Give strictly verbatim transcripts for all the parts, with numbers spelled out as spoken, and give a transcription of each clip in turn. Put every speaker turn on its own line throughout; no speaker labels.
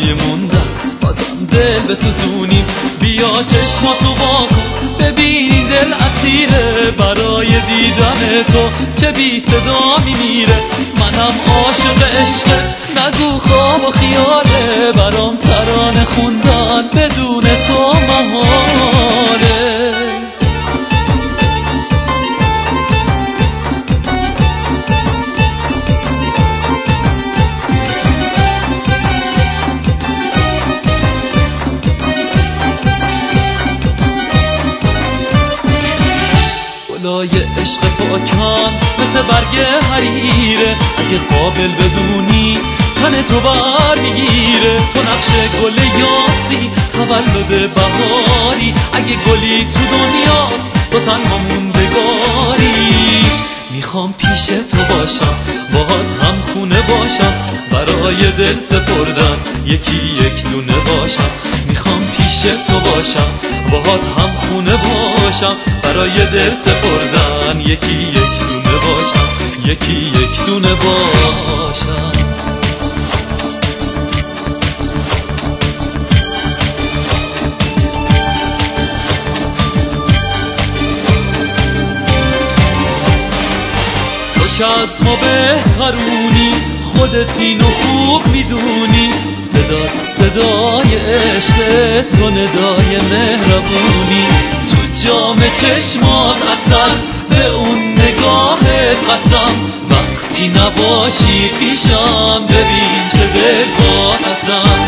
برای موندن بازم دل بسوزونیم. بیا چشماتو واکن ببین دل اسیره برای دیدن تو چه بی صدا میمیره. منم عاشق عشقت نگو خواب و خیاله برام ترانه خوندن بدون تو محاله. گلای عشق پاکن مثل برگ حریره، اگه قابل بدونی تن تو بر میگیره. تو نقش گل یاسی تولد بهاری، اگه گلی تو دنیاست تو تنها موندگاری. میخوام پیش تو باشم باهات هم خونه باشم، برای دل سپردن یکی یک دونه باشم. میخوام پیش تو باشم باهات هم خونه باشم، برای دل سپردن یکی یک دونه باشم، یکی یک دونه باشم. تو که از ما بهترونی خودت اینو خوب میدونی، صدات صدای عشق تو ندای مهربونی. تو جام چشمات اصل به اون نگاهت قسم، وقتی نباشی پیشم ببین چه دل با ازم.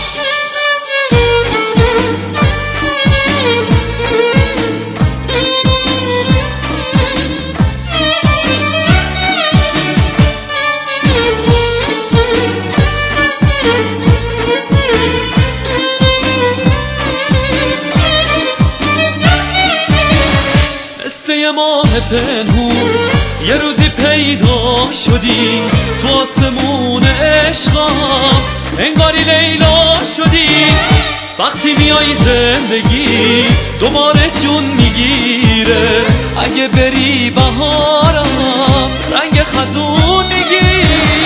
یه ماه پنهون یه روزی پیدا شدی تو آسمون عشقم، انگاری لیلا شدی. وقتی میای زندگی دوباره جون میگیره، اگه بری بهارم رنگ خزون میگیره.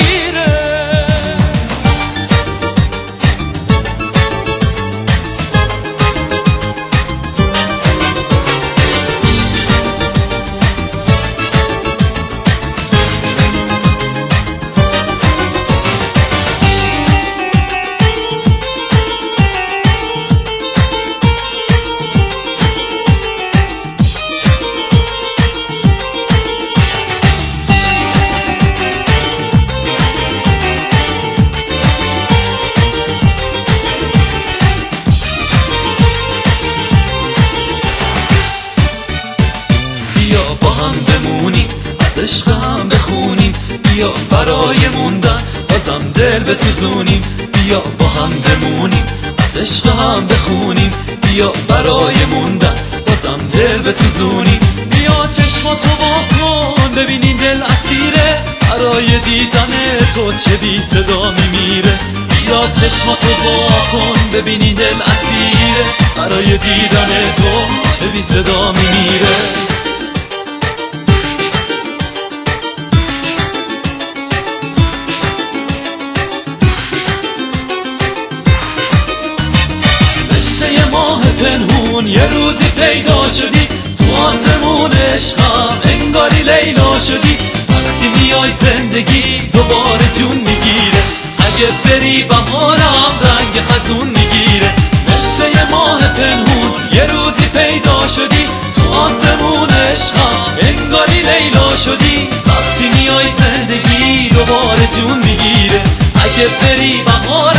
عشقم بخونیم، بیا برای موندن بازم دل بسوزونیم. بیا با هم بمونیم از عشقم بخونیم، بیا برای موندن بازم دل بسوزونیم. بیا چشماتو واکن ببینین دل اسیره برای دیدن تو چه بی صدا میمیره. بیا چشماتو واکن ببینین دل اسیره برای دیدن تو چه بی صدا میمیره. پنهون یه روزی پیدا شدی تو آسمون عشقم، انگاری لیلا شدی. وقتی میای زندگی دوباره جون میگیره، اگه بری بهارم رنگ خزون میگیره. مثل یه ماه پنهون یه روزی پیدا شدی تو آسمون عشقم، انگاری لیلا شدی. وقتی میای زندگی دوباره جون میگیره، اگه بری بهارم